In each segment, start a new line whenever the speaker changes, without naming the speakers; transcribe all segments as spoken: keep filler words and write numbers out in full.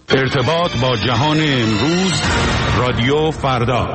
ارتباط با جهان امروز، رادیو فردا.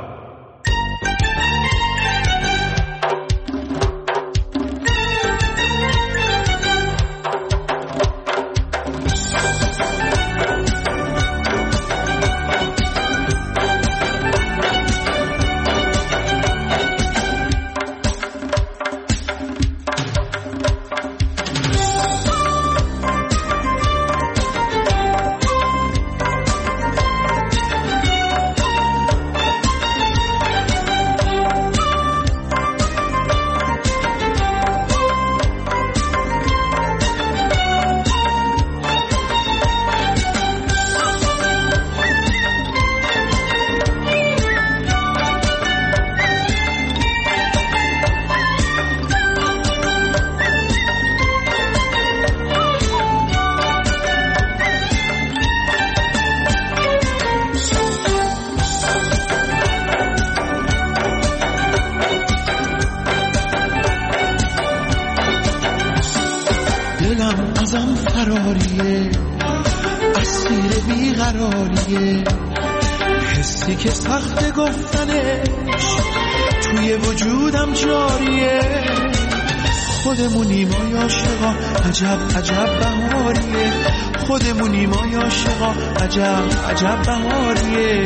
دلم ازم فراریه، اسیر بیقراریه، حسی که سخت گفتنش توی وجودم جاریه. خودمونیم ما عاشقا، عجب عجب بهاریه، خودمونیم ما عاشقا، عجب عجب بهاریه.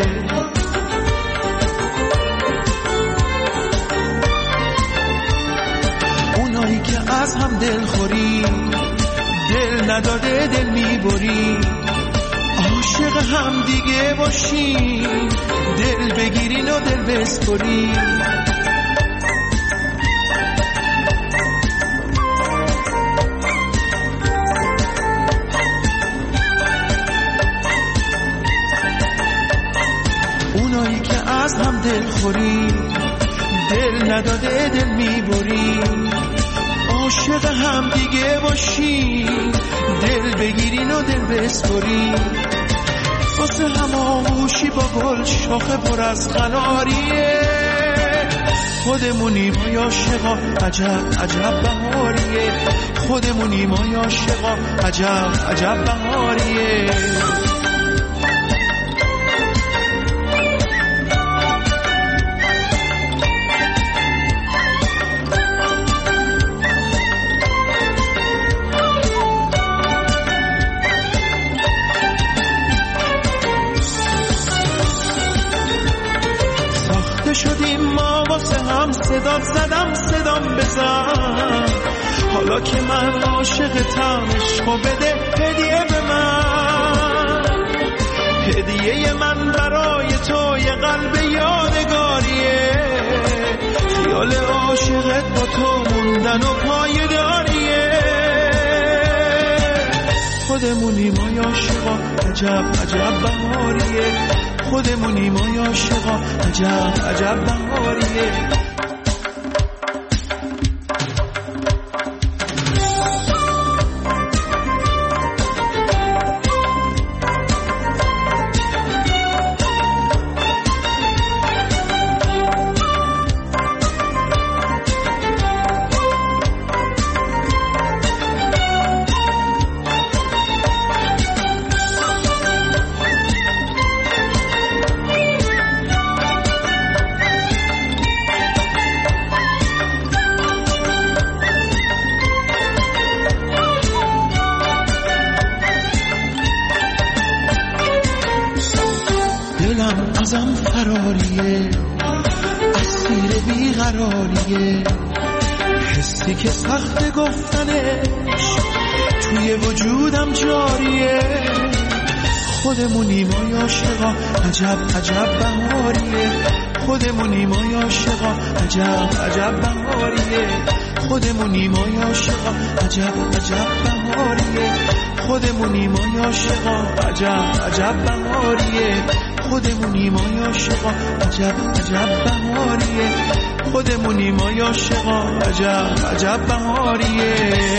اونایی که از هم دلخوری، دل نداده دل میبری، عاشق هم دیگه باشین، دل بگیرین و دل بسپرین. اونایی که از هم دلخوری، دل نداده دل میبرین، عاشق هم دیگه باشین، دل بگیرین و دل بسپرین. واسه هم آغوشی با گل شاخه پر از قناریه، خودمونیم ما عاشقا، عجب عجب بهاریه، خودمونیم ما عاشقا، عجب عجب بهاریه. شدیم ما واسه هم، صدام زدم صدام بزن، حالا که من عاشقتم عشقو بده هدیه به من. هدیه من برای تو یه قلب یادگاریه، خیال عاشقت با تو موندن و پایداریه. خودمونی ما عاشقا، عجب عجب بهاریه، خودمونی ما عاشقا، عجب عجب بهاریه. دلم ازم فراریه، اسیر بیقراریه، حسی که سخت گفتنش توی وجودم جاریه. خودمونی ما عاشقا، عجب عجب بهاریه، خودمونی ما عاشقا، عجب عجب بهاریه. خودمونی ما عاشقا، عجب عجب بهاریه، خودمونی ما عاشقا، عجب عجب بهاریه. خودمونی ما عاشقا، عجب عجب بهاریه، خودمونی ما عاشقا، عجب عجب بهاریه.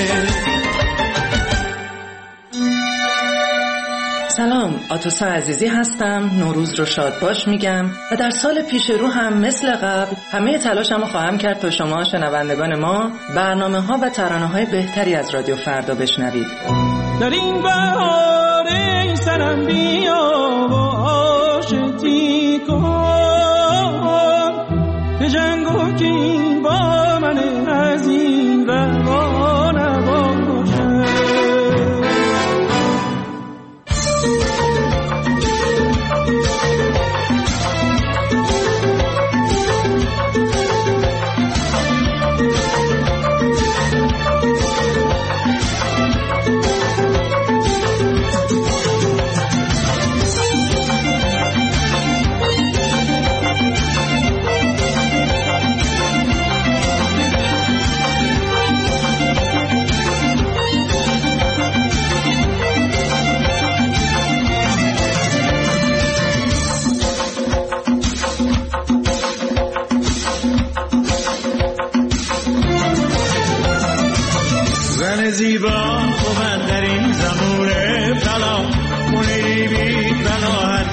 سلام، آتوسا عزیزی هستم. نوروز رو شاد باش میگم و در سال پیش رو هم مثل قبل همه تلاشم رو خواهم کرد تا شما شنوندگان ما برنامه ها و ترانه های بهتری از رادیو فردا بشنوید.
در این بهار این سرم بی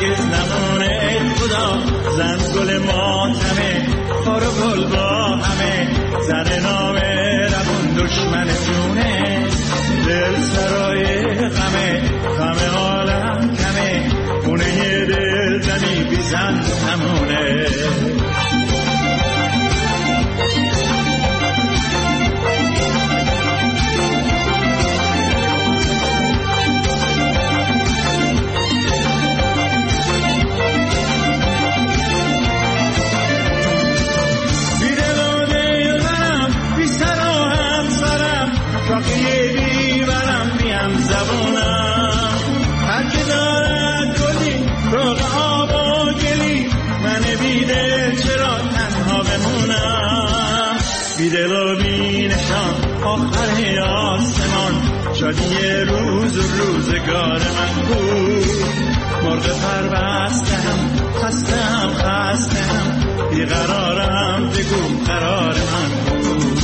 هرگز نمونه خدا زن گل ماتمه خار و گل با همه زن نامه روون دشمن جونه دل سرای غمه غم عالم کمه خونه دل زنی بی زن نمونه بیدل و بینشان آخر آسمان شادی روز و روزگار من بود مرغ پر بستم خستم خستم بیقرارم بگو قرار من بود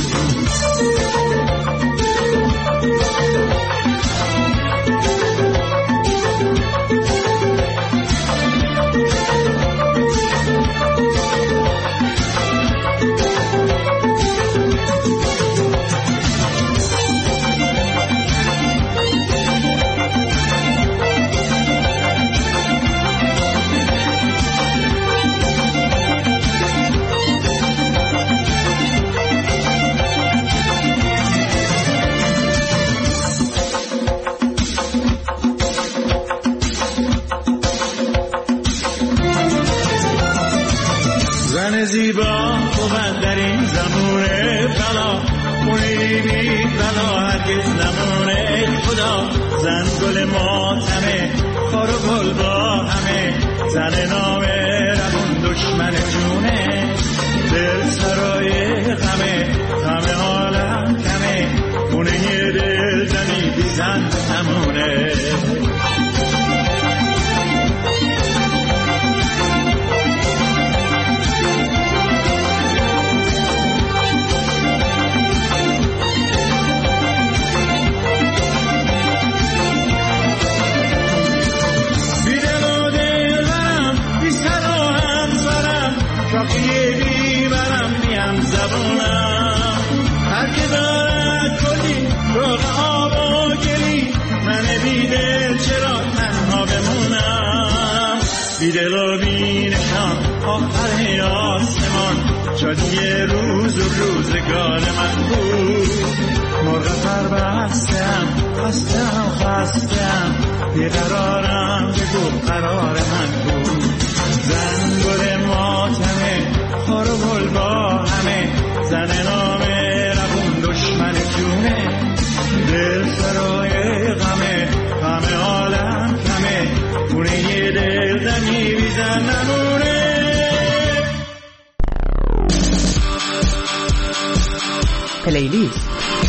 زیبا بود در این زمونه بلا خونه بی بلا هرگز نمونه خدا زن گل ماتمه خار و گل با همه زن نامه روون دشمن جونه دل سرای غمه غم عالم کمه خونه دل زنی بی زن نمونه بیدل و بینشان آخر آسمان شادی روز و روزگار من بود مرغ پر بستم خستم خستم بیقرارم بگو قرار من بود زن گل ماتمه خار و گل با همه زن نامه روون دشمن جونه دل سرای غمه غم عالم کمه خونه دل زنی بی زن نمونه
پلیلیست.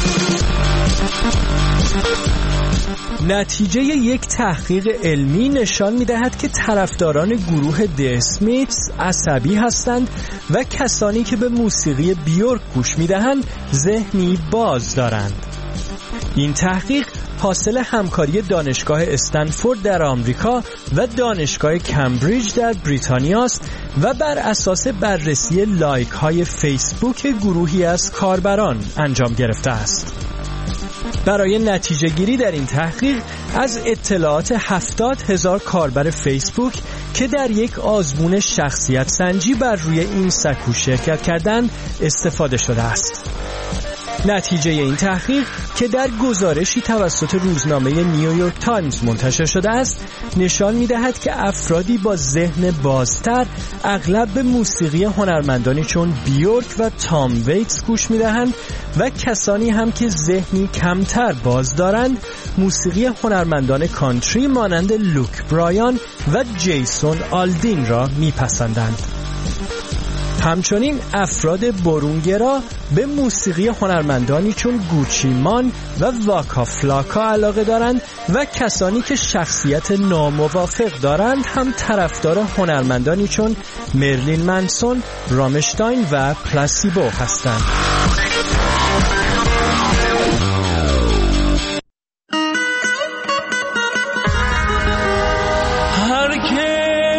نتیجه یک تحقیق علمی نشان می‌دهد که طرفداران گروه د اسمیتس عصبی هستند و کسانی که به موسیقی بیورک گوش می‌دهند ذهنی باز دارند. این تحقیق حاصل همکاری دانشگاه استنفورد در آمریکا و دانشگاه کمبریج در بریتانیا است و بر اساس بررسی لایک های فیسبوک گروهی از کاربران انجام گرفته است. برای نتیجه گیری در این تحقیق از اطلاعات هفتاد هزار کاربر فیسبوک که در یک آزمون شخصیت سنجی بر روی این سکو شرکت کردند استفاده شده است. نتیجه این تحقیق که در گزارشی توسط روزنامه نیویورک تایمز منتشر شده است نشان می‌دهد که افرادی با ذهن بازتر اغلب به موسیقی هنرمندانی چون بیورک و تام ویتس گوش می‌دهند و کسانی هم که ذهنی کمتر باز دارند موسیقی هنرمندان کانتری مانند لوک برایان و جیسون آلدین را می‌پسندند. همچنین افراد برونگرا به موسیقی هنرمندانی چون گوچی مان و واکا فلاکا علاقه دارند و کسانی که شخصیت ناموافق دارند هم طرفدار هنرمندانی چون مرلین منسون، رامشتاین و پلاسیبو هستند.
هر که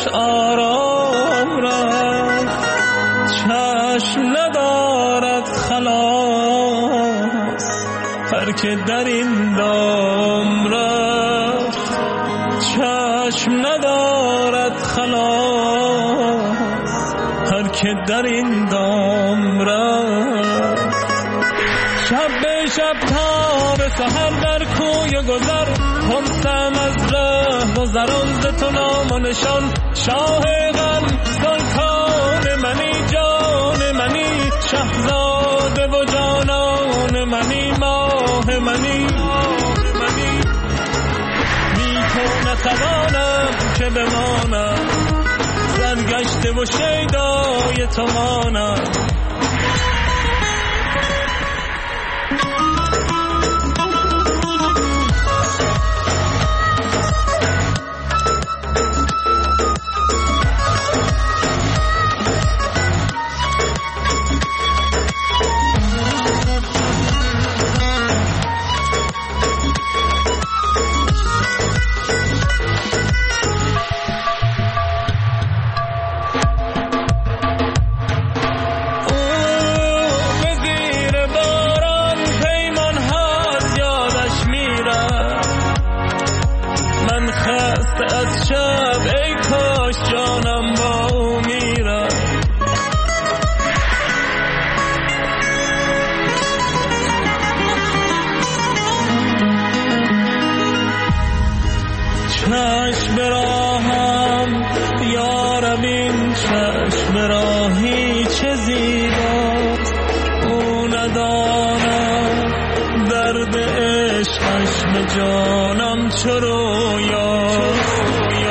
آرام رفت، چشم ندارد خلاص هر که در این دام رفت، چشم ندارد خلاص هر که در این دام رفت. شب به شب تا به سحر در کوی گذر، خمسم از ره گذران ز تو نام و نشان. شاه غم سلطان منی، جان منی، شهزاده و جانان منی، ماه منی. بی تو نتوانم که بمانم، سرگشته و شیدای تو مانم. چشم براهم یارم، این چشم راهی چه زیباست. او ندانم درد عشقش به جانم چه رویاست.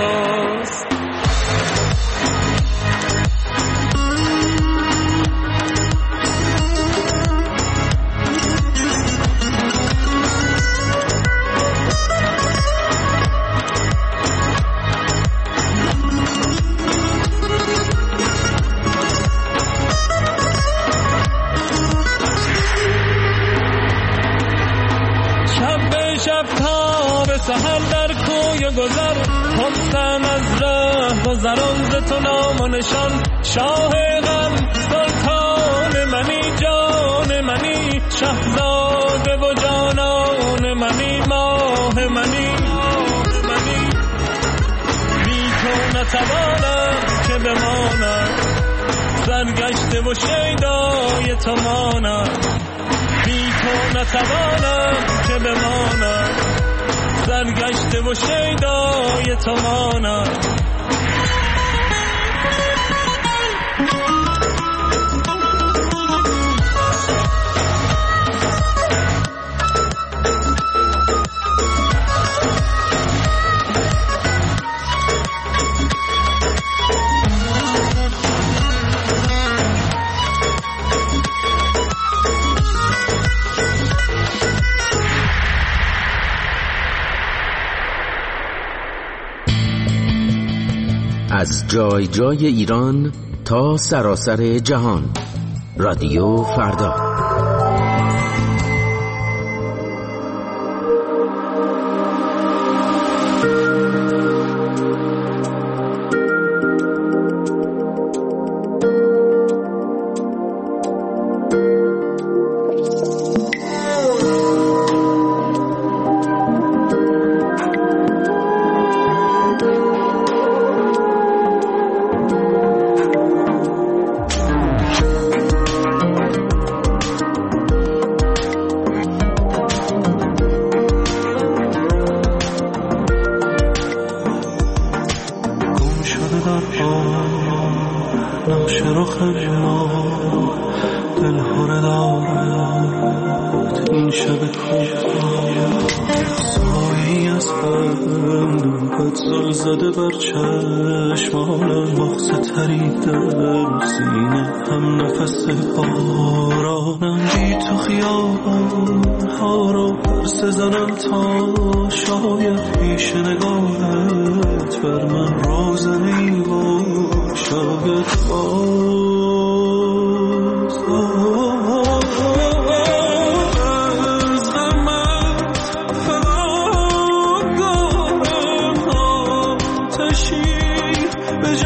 سحر در کوی گذر، خمسم از ره گذران ز تو نام و نشان. شاه غم سلطان منی، جان منی، شهزاده و جانان منی، ماه منی. بی تو نتوانم که بمانم، سرگشته و شیدای تو مانم. بی تو نتوانم که بمانم، سرگشته و شیدای تو مانم.
از جای جای ایران تا سراسر جهان، رادیو فردا.
زده بر چشمانم، مغز تریده سینه هم نفس بارانم. بی تو خیابان ها رو پرس زنم تا شاید پیش نگاهت بر من روزنی و شاید باز به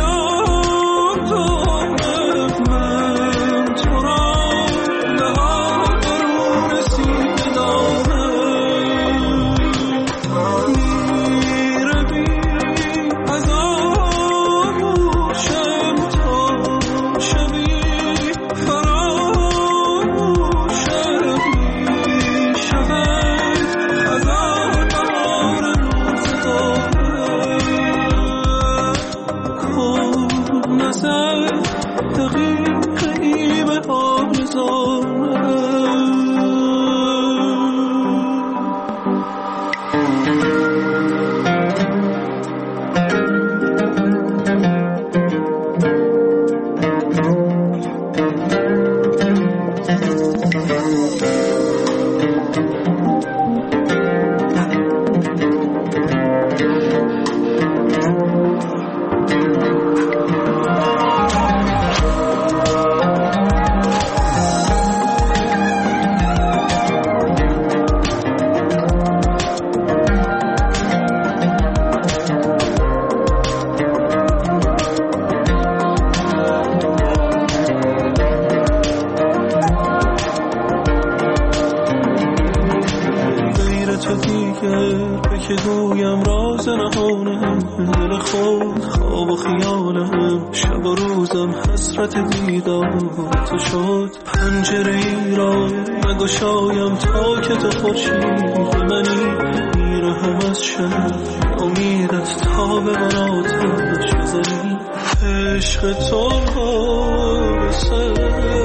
دیگر که گویم راز نهانم، دل خود خواب و خیالم، شب و روزم حسرت دیدار تو شد. پنجره ای را نگشایم تا که تو خورشید منی، میرهم از شب امیدت تا به من آتش بزنی. عشق تو را به سر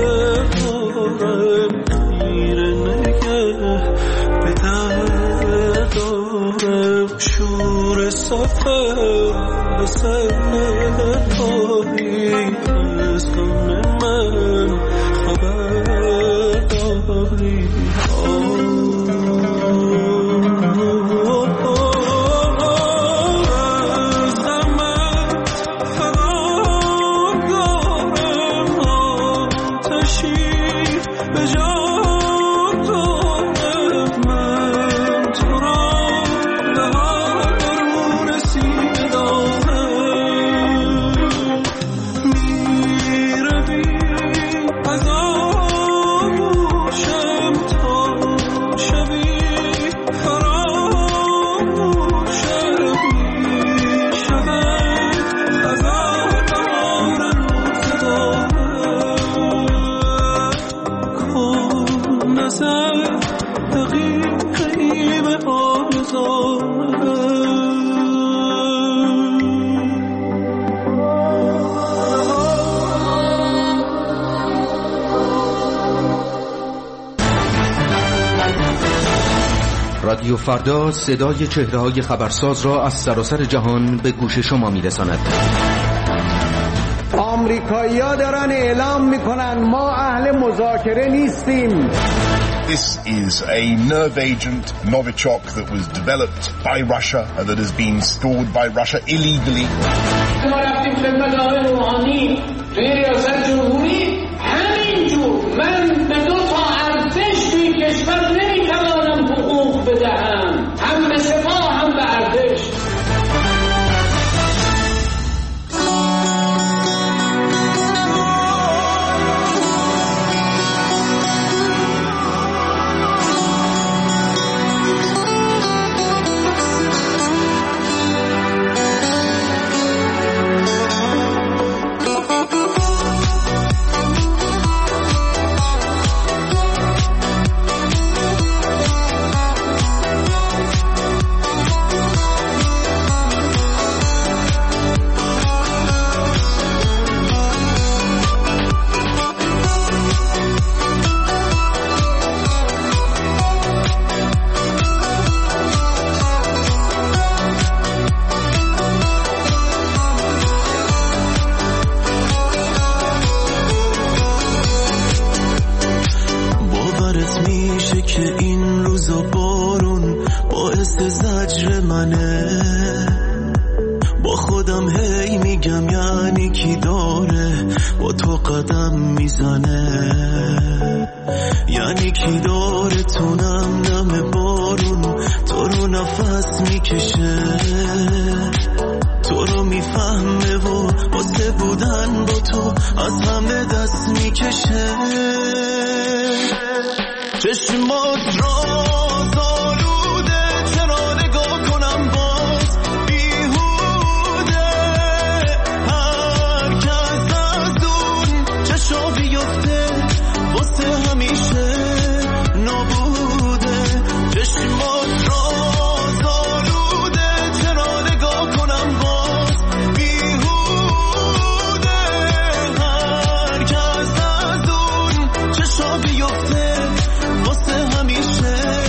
دارم، خیره نگه به در دارم، شور سفر به سر داری، از غم من خبر داری.
رادیو فردا صدای چهره‌های خبرساز را از سراسر جهان به گوش شما می‌رساند.
آمریکایی‌ها دارن اعلام می‌کنن ما اهل مذاکره نیستیم.
This is a nerve agent, Novichok, that was developed by Russia and that has been stored by Russia illegally.
ما رفتیم خدمت آقای روحانی توی ریاست جمهوری، همینجور من به دو تا ارتش توی کشور نمی‌توانم حقوق بدهم، هم به سپاه هم به ارتش.
واسه همیشه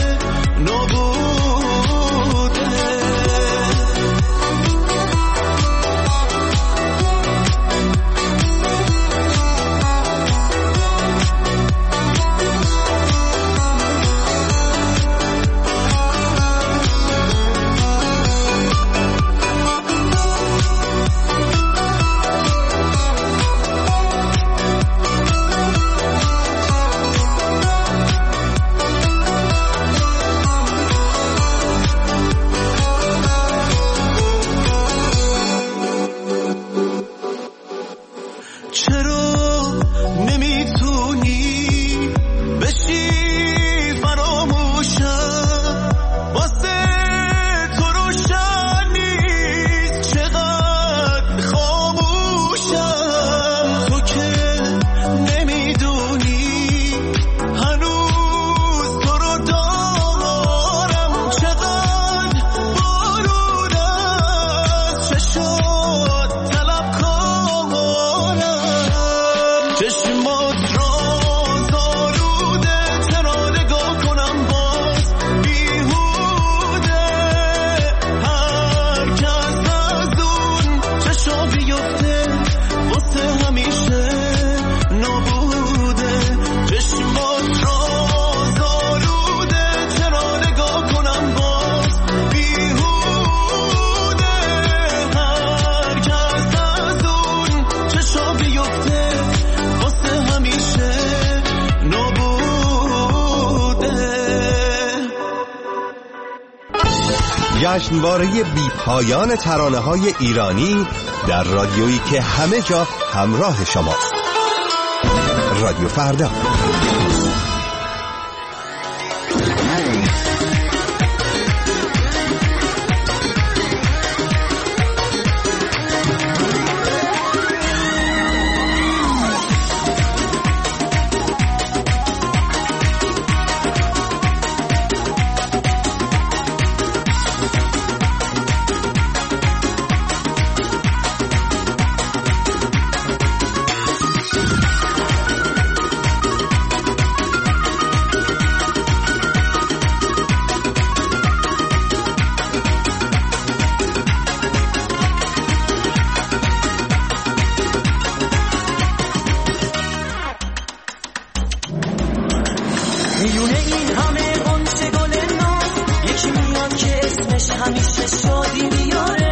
جشنواره بی پایان ترانه‌های ایرانی در رادیویی که همه جا همراه شماست. رادیو فردا.
میونه این همه قنچه گل ناز، یکی میاد که اسمش همیشه شادی میاره.